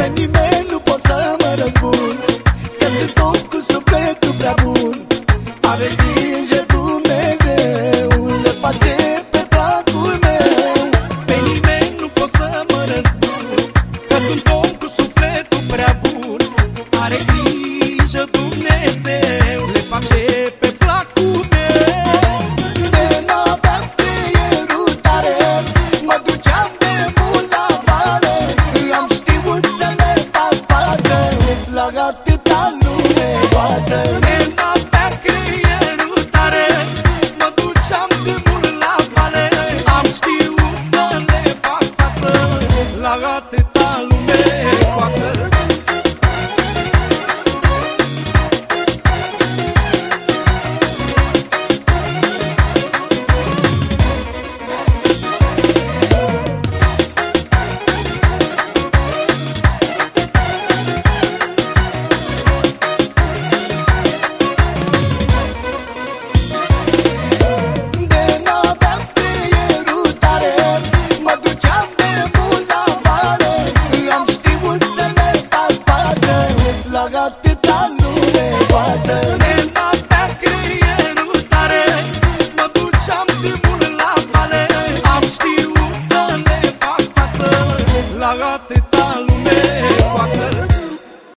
nimeni nu pot să mă răzbun, că sunt om cu sufletul prea bun. Are grijă Dumnezeu, le face pe placul meu. Pe nimeni nu pot să mă răzbun, că sunt om cu sufletul prea bun. Are grijă Dumnezeu, le face pe placul meu. De n-aveam creierul tare, mă duceam de mult la vale. Am știut să le fac față la atâta lume goață. De n-aveam creierul tare, mă duceam de mult la vale. Am știut să le fac față la atâta